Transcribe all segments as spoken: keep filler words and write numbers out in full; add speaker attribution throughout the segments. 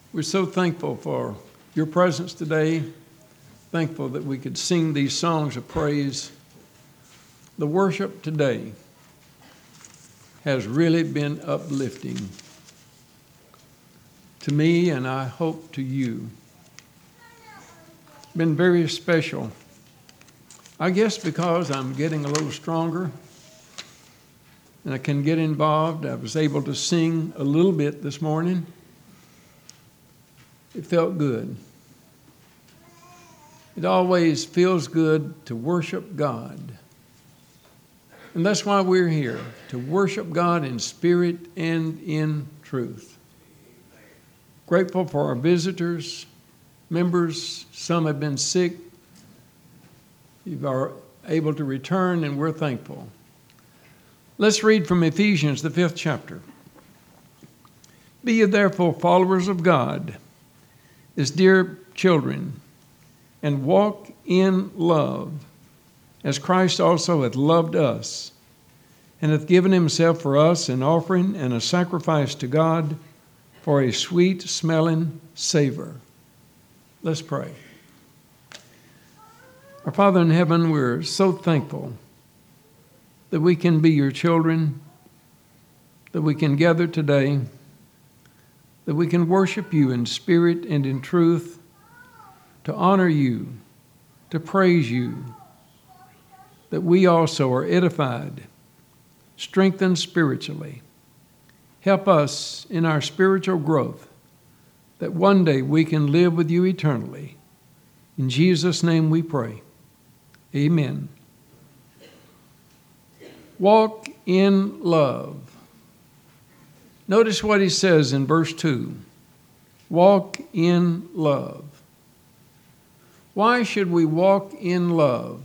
Speaker 1: We're so thankful for your presence today, thankful that we could sing these songs of praise. The worship today has really been uplifting to me, and I hope to you. Been very special. I guess because I'm getting a little stronger and I can get involved. I was able to sing a little bit this morning. It felt good. It always feels good to worship God. And that's why we're here, to worship God in spirit and in truth. Grateful for our visitors, members. Some have been sick. You are able to return, and we're thankful. Let's read from Ephesians, the fifth chapter. Be ye therefore followers of God, as dear children, and walk in love, as Christ also hath loved us, and hath given himself for us an offering and a sacrifice to God for a sweet-smelling savor. Let's pray. Our Father in heaven, we're so thankful that we can be your children, that we can gather today, that we can worship you in spirit and in truth, to honor you, to praise you, that we also are edified, strengthened spiritually. Help us in our spiritual growth, that one day we can live with you eternally. In Jesus' name we pray. Amen. Walk in love. Notice what he says in verse two. Walk in love. Why should we walk in love?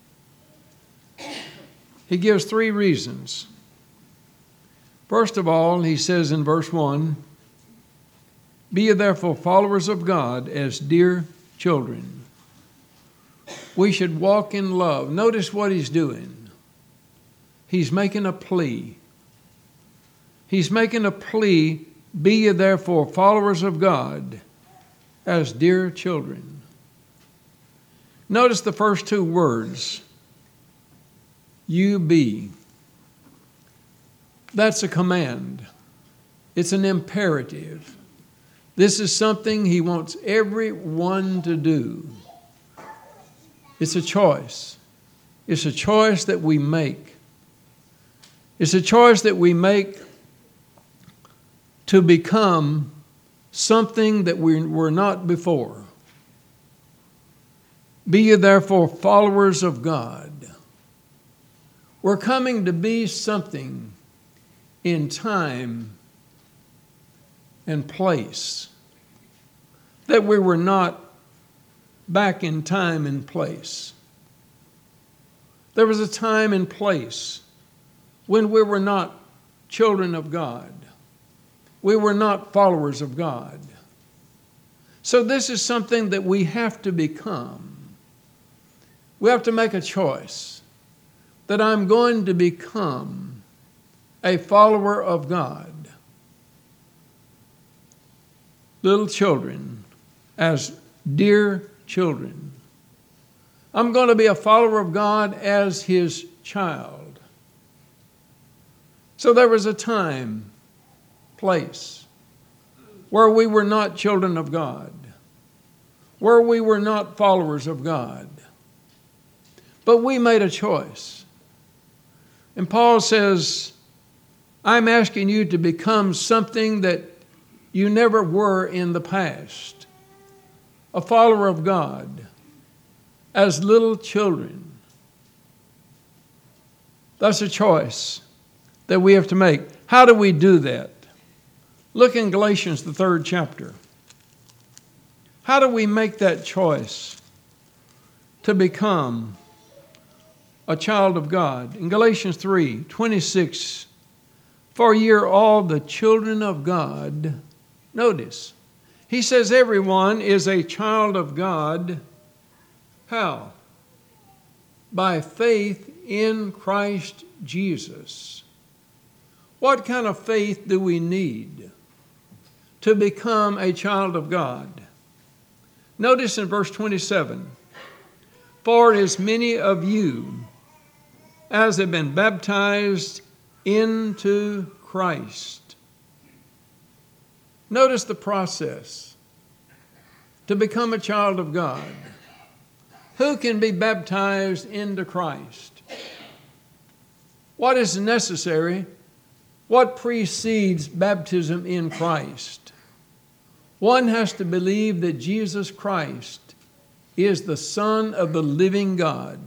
Speaker 1: He gives three reasons. First of all, he says in verse one, be ye therefore followers of God as dear children. We should walk in love. Notice what he's doing. He's making a plea. He's making a plea, be ye therefore followers of God as dear children. Notice the first two words, you be. That's a command. It's an imperative. This is something he wants everyone to do. It's a choice. It's a choice that we make. It's a choice that we make to become something that we were not before. Be ye therefore followers of God. We're coming to be something in time and place that we were not back in time and place. There was a time and place when we were not children of God. We were not followers of God. So this is something that we have to become. We have to make a choice that I'm going to become a follower of God. Little children, as dear children. I'm going to be a follower of God as his child. So there was a time, place, where we were not children of God, where we were not followers of God. But we made a choice. And Paul says, I'm asking you to become something that you never were in the past. A follower of God as little children. That's a choice that we have to make. How do we do that? Look in Galatians, the third chapter. How do we make that choice to become a child of God? In Galatians three twenty-six, for ye are all the children of God. Notice, he says everyone is a child of God. How? By faith in Christ Jesus. What kind of faith do we need to become a child of God. Notice in verse twenty-seven, for as many of you as have been baptized into Christ. Notice the process to become a child of God. Who can be baptized into Christ? What is necessary? What precedes baptism in Christ? One has to believe that Jesus Christ is the Son of the living God.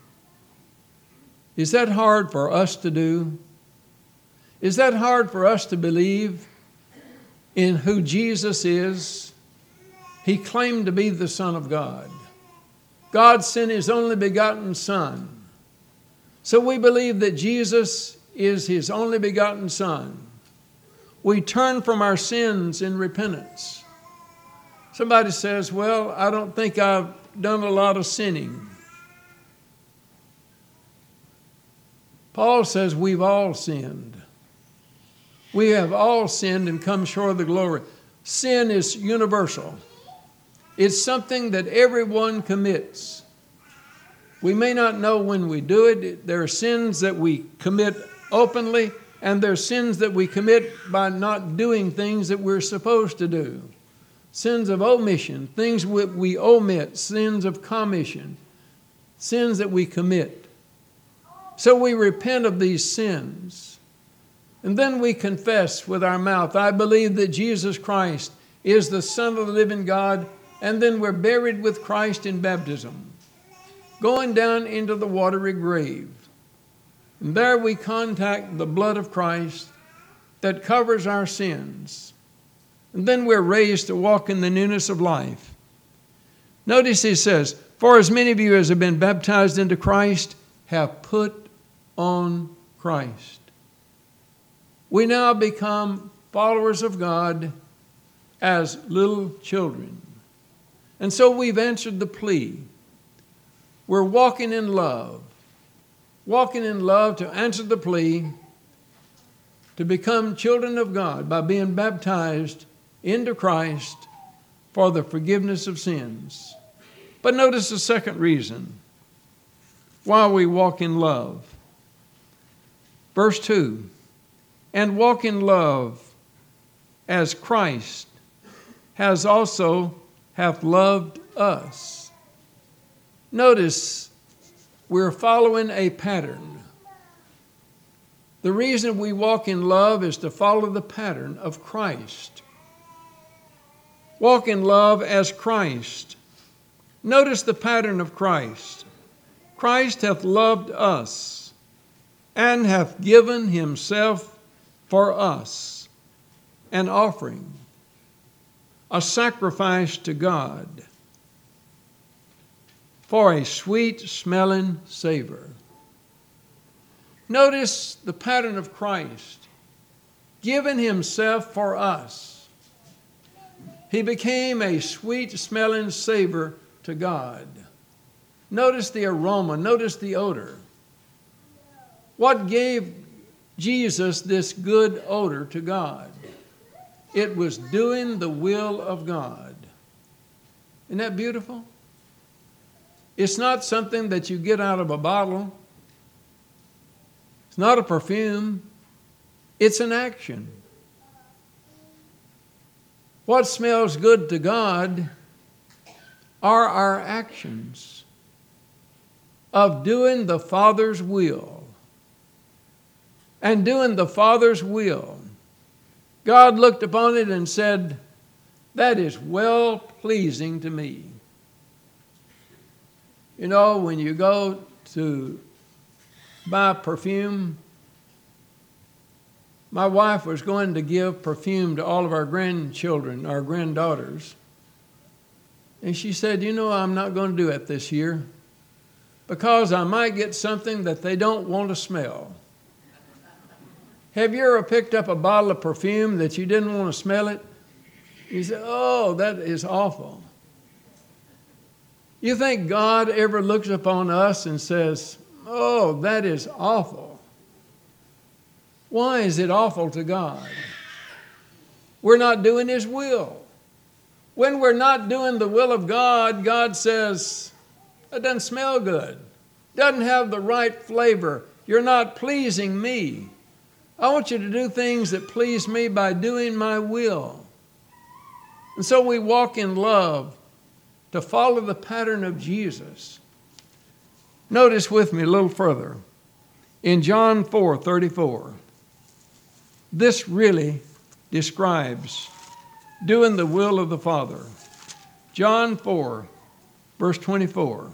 Speaker 1: Is that hard for us to do? Is that hard for us to believe in who Jesus is? He claimed to be the Son of God. God sent His only begotten Son. So we believe that Jesus is His only begotten Son. We turn from our sins in repentance. Somebody says, well, I don't think I've done a lot of sinning. Paul says we've all sinned. We have all sinned and come short of the glory. Sin is universal. It's something that everyone commits. We may not know when we do it. There are sins that we commit openly, and there are sins that we commit by not doing things that we're supposed to do. Sins of omission, things we, we omit, sins of commission, sins that we commit. So we repent of these sins. And then we confess with our mouth, I believe that Jesus Christ is the Son of the living God. And then we're buried with Christ in baptism, going down into the watery grave. And there we contact the blood of Christ that covers our sins. And then we're raised to walk in the newness of life. Notice he says, for as many of you as have been baptized into Christ have put on Christ. We now become followers of God as little children. And so we've answered the plea. We're walking in love. Walking in love to answer the plea to become children of God by being baptized into Christ for the forgiveness of sins. But notice the second reason why we walk in love. Verse two, and walk in love as Christ has also hath loved us. Notice we're following a pattern. The reason we walk in love is to follow the pattern of Christ. Walk in love as Christ. Notice the pattern of Christ. Christ hath loved us and hath given himself for us, an offering, a sacrifice to God, for a sweet-smelling savor. Notice the pattern of Christ, giving himself for us. He became a sweet-smelling savor to God. Notice the aroma, notice the odor. What gave Jesus this good odor to God? It was doing the will of God. Isn't that beautiful? It's not something that you get out of a bottle. It's not a perfume. It's an action. What smells good to God are our actions of doing the Father's will. And doing the Father's will, God looked upon it and said, that is well pleasing to me. You know, when you go to buy perfume, my wife was going to give perfume to all of our grandchildren, our granddaughters. And she said, you know, I'm not going to do it this year because I might get something that they don't want to smell. Have you ever picked up a bottle of perfume that you didn't want to smell it? You say, oh, that is awful. You think God ever looks upon us and says, oh, that is awful? Why is it awful to God? we're not doing His will. When we're not doing the will of God, God says, it doesn't smell good. Doesn't have the right flavor. You're not pleasing me. I want you to do things that please me by doing my will. And so we walk in love to follow the pattern of Jesus. Notice with me a little further. In John four thirty-four, this really describes doing the will of the Father. John four, verse twenty-four,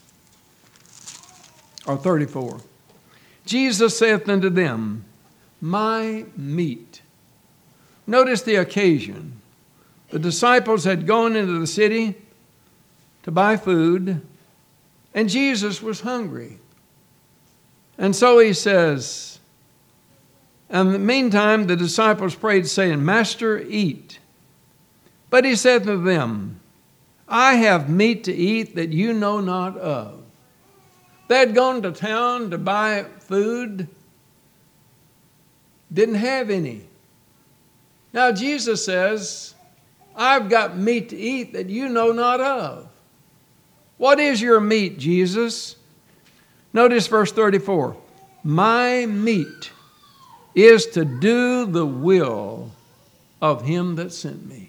Speaker 1: or thirty-four. Jesus saith unto them, my meat. Notice the occasion. The disciples had gone into the city to buy food, and Jesus was hungry. And so he says, and in the meantime the disciples prayed, saying, Master, eat. But he said to them, I have meat to eat that you know not of. They had gone to town to buy food, didn't have any. Now Jesus says, I've got meat to eat that you know not of. What is your meat, Jesus? Notice verse thirty-four. My meat is to do the will of him that sent me.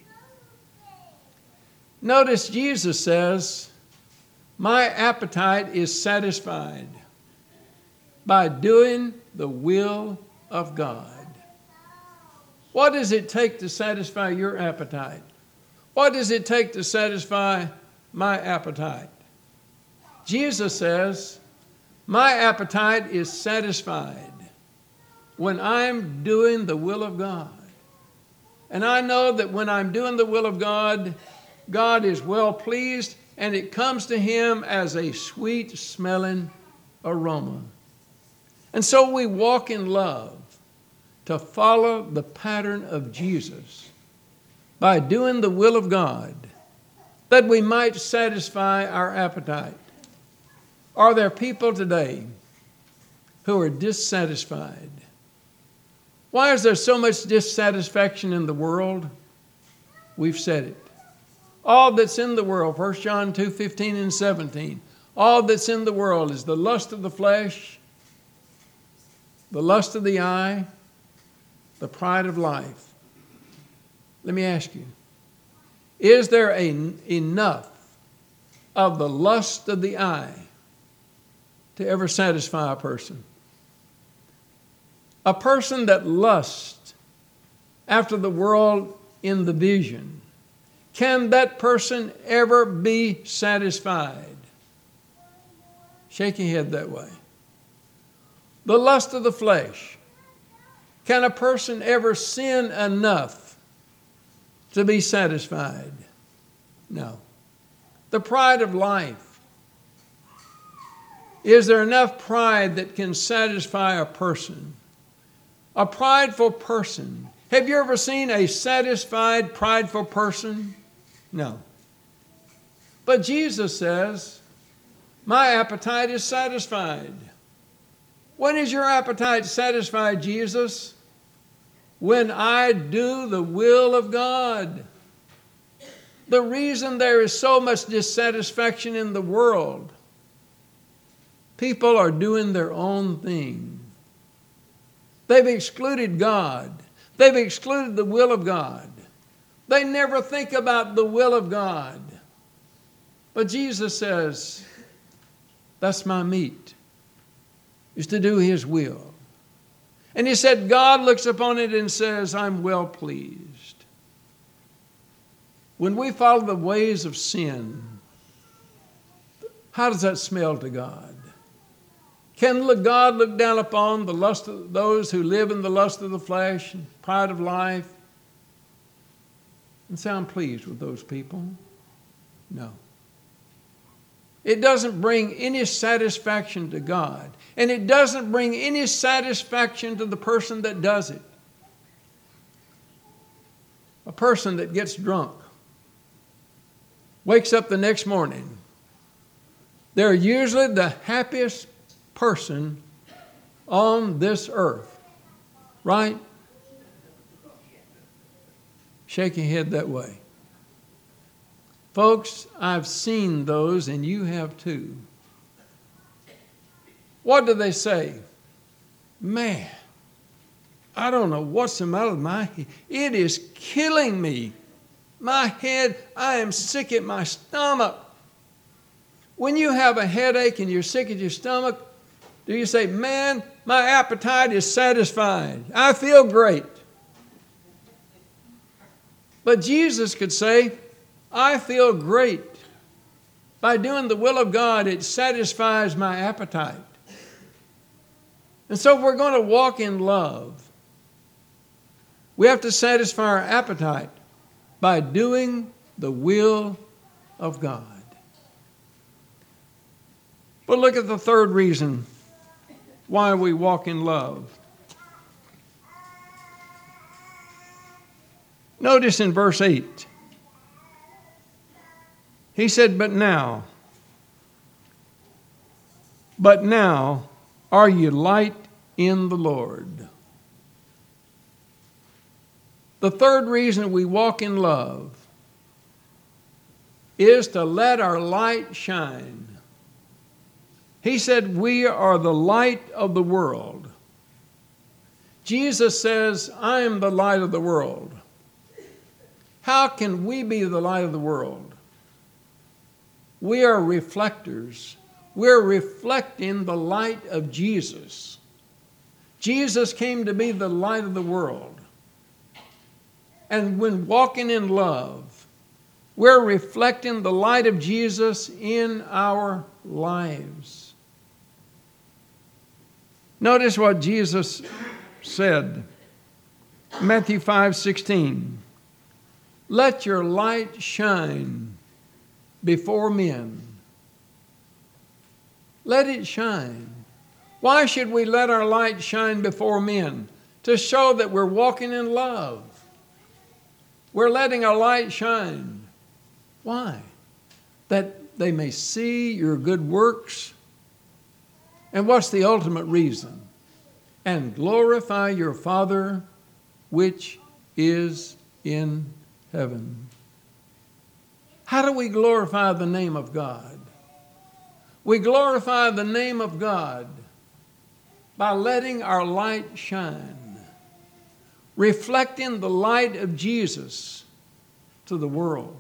Speaker 1: Notice Jesus says, my appetite is satisfied by doing the will of God. What does it take to satisfy your appetite? What does it take to satisfy my appetite? Jesus says, my appetite is satisfied when I'm doing the will of God. And I know that when I'm doing the will of God, God is well pleased, and it comes to him as a sweet smelling aroma. And so we walk in love to follow the pattern of Jesus by doing the will of God, that we might satisfy our appetite. Are there people today who are dissatisfied? Why is there so much dissatisfaction in the world? We've said it. All that's in the world, First John two fifteen and seventeen, all that's in the world is the lust of the flesh, the lust of the eye, the pride of life. Let me ask you, is there a, enough of the lust of the eye to ever satisfy a person? A person that lusts after the world in the vision, can that person ever be satisfied? Shake your head that way. The lust of the flesh. Can a person ever sin enough to be satisfied? No. The pride of life. Is there enough pride that can satisfy a person? A prideful person. Have you ever seen a satisfied, prideful person? No. But Jesus says, my appetite is satisfied. When is your appetite satisfied, Jesus? When I do the will of God. The reason there is so much dissatisfaction in the world, people are doing their own thing. They've excluded God. They've excluded the will of God. They never think about the will of God. But Jesus says, that's my meat, is to do his will. And he said, God looks upon it and says, I'm well pleased. When we follow the ways of sin, how does that smell to God? Can God look down upon the lust of those who live in the lust of the flesh and pride of life and say, I'm pleased with those people? No. It doesn't bring any satisfaction to God. And it doesn't bring any satisfaction to the person that does it. A person that gets drunk, wakes up the next morning, they're usually the happiest person on this earth, right? Shake your head that way. Folks, I've seen those, and you have too. What do they say? Man, I don't know what's the matter with my head. It is killing me. My head, I am sick at my stomach. When you have a headache and you're sick at your stomach, do you say, man, my appetite is satisfied. I feel great. But Jesus could say, I feel great. By doing the will of God, it satisfies my appetite. And so we're going to walk in love. We have to satisfy our appetite by doing the will of God. But look at the third reason why we walk in love. Notice in verse eight, he said, but now, but now are you light in the Lord. The third reason we walk in love is to let our light shine. He said, we are the light of the world. Jesus says, I am the light of the world. How can we be the light of the world? We are reflectors. We're reflecting the light of Jesus. Jesus came to be the light of the world. And when walking in love, we're reflecting the light of Jesus in our lives. Notice what Jesus said. Matthew five sixteen. Let your light shine before men. Let it shine. Why should we let our light shine before men? To show that we're walking in love. We're letting our light shine. Why? That they may see your good works. And what's the ultimate reason? And glorify your Father which is in heaven. How do we glorify the name of God? We glorify the name of God by letting our light shine, reflecting the light of Jesus to the world.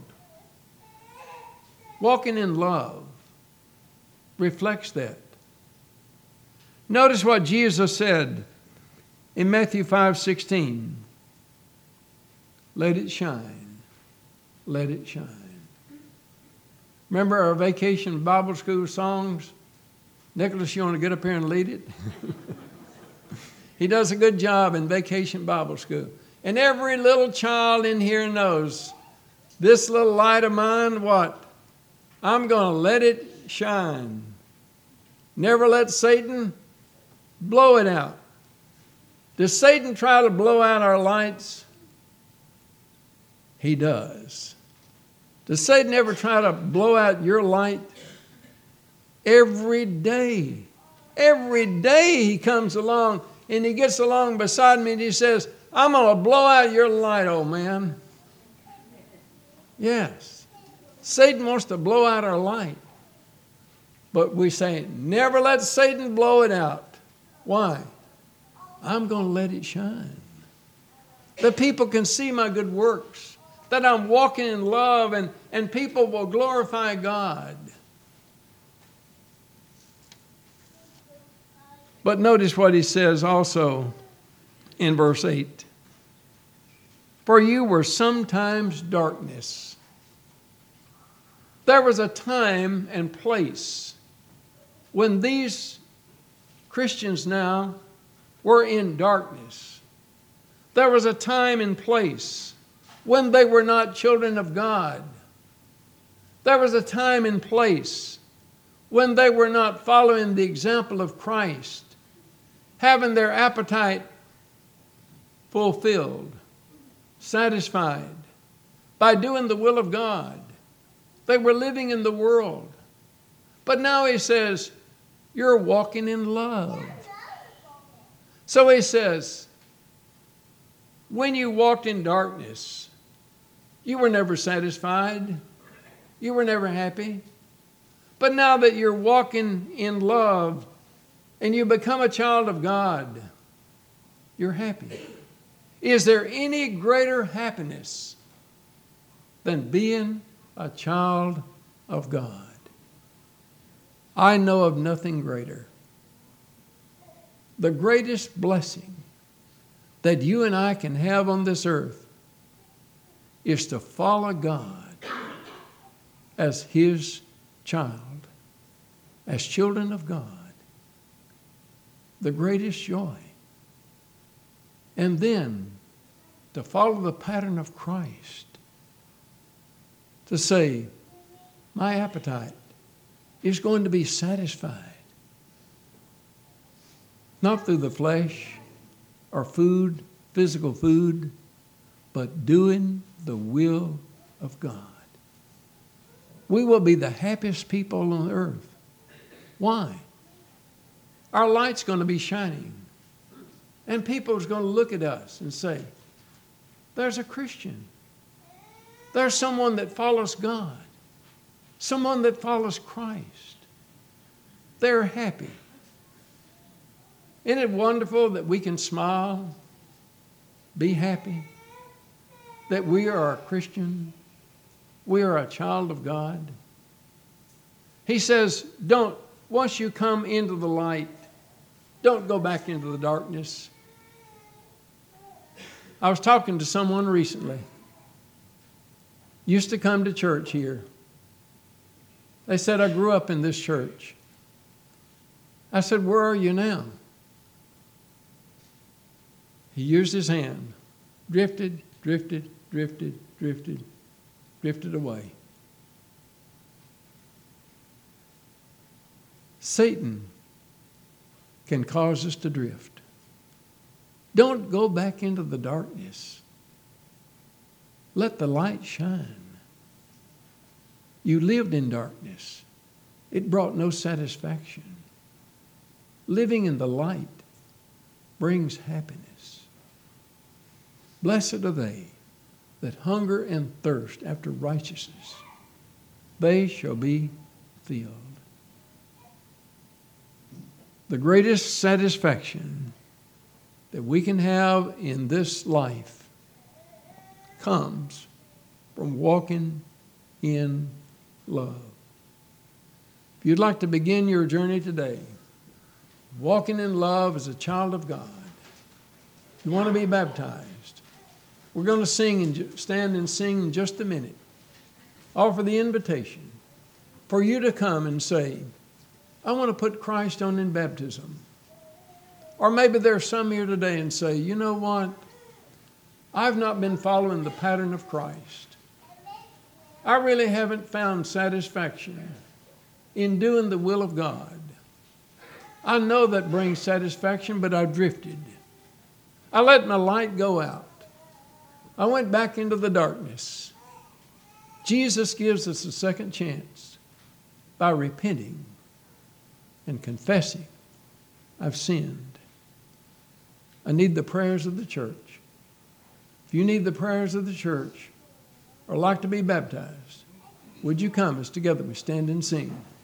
Speaker 1: Walking in love reflects that. Notice what Jesus said in Matthew five sixteen. Let it shine. Let it shine. Remember our vacation Bible school songs? Nicholas, you want to get up here and lead it? He does a good job in vacation Bible school. And every little child in here knows this little light of mine, what? I'm going to let it shine. Never let Satan blow it out. Does Satan try to blow out our lights? He does. Does Satan ever try to blow out your light? Every day. Every day he comes along and he gets along beside me and he says, I'm going to blow out your light, old man. Yes. Satan wants to blow out our light. But we say, never let Satan blow it out. Why? I'm going to let it shine. That people can see my good works. That I'm walking in love and, and people will glorify God. But notice what he says also in verse eight. For you were sometimes darkness. There was a time and place when these Christians now were in darkness. There was a time and place when they were not children of God. There was a time and place when they were not following the example of Christ, having their appetite fulfilled, satisfied by doing the will of God. They were living in the world. But now he says, you're walking in love. So he says, when you walked in darkness, You were never satisfied. You were never happy. But now that you're walking in love and you become a child of God, you're happy. Is there any greater happiness than being a child of God? I know of nothing greater. The greatest blessing that you and I can have on this earth is to follow God as His child, as children of God. The greatest joy. And then to follow the pattern of Christ. To say, my appetite is going to be satisfied. Not through the flesh or food, physical food, but doing the will of God. We will be the happiest people on earth. Why? Our light's going to be shining. And people are going to look at us and say, there's a Christian. There's someone that follows God. Someone that follows Christ. They're happy. Isn't it wonderful that we can smile, be happy, that we are a Christian, we are a child of God? He says, don't, once you come into the light, don't go back into the darkness. I was talking to someone recently. Used to come to church here. They said, I grew up in this church. I said, where are you now? He used his hand. Drifted, drifted, drifted, drifted, drifted away. Satan can cause us to drift. Don't go back into the darkness. Let the light shine. You lived in darkness. It brought no satisfaction. Living in the light brings happiness. Blessed are they that hunger and thirst after righteousness. They shall be filled. The greatest satisfaction that we can have in this life comes from walking in love. If you'd like to begin your journey today, walking in love as a child of God, you want to be baptized, we're going to sing and stand and sing in just a minute. Offer the invitation for you to come and say, I want to put Christ on in baptism. Or maybe there's some here today and say, you know what? I've not been following the pattern of Christ. I really haven't found satisfaction in doing the will of God. I know that brings satisfaction, but I've drifted. I let my light go out. I went back into the darkness. Jesus gives us a second chance by repenting and confessing, I've sinned. I need the prayers of the church. If you need the prayers of the church or like to be baptized, would you come as together we stand and sing?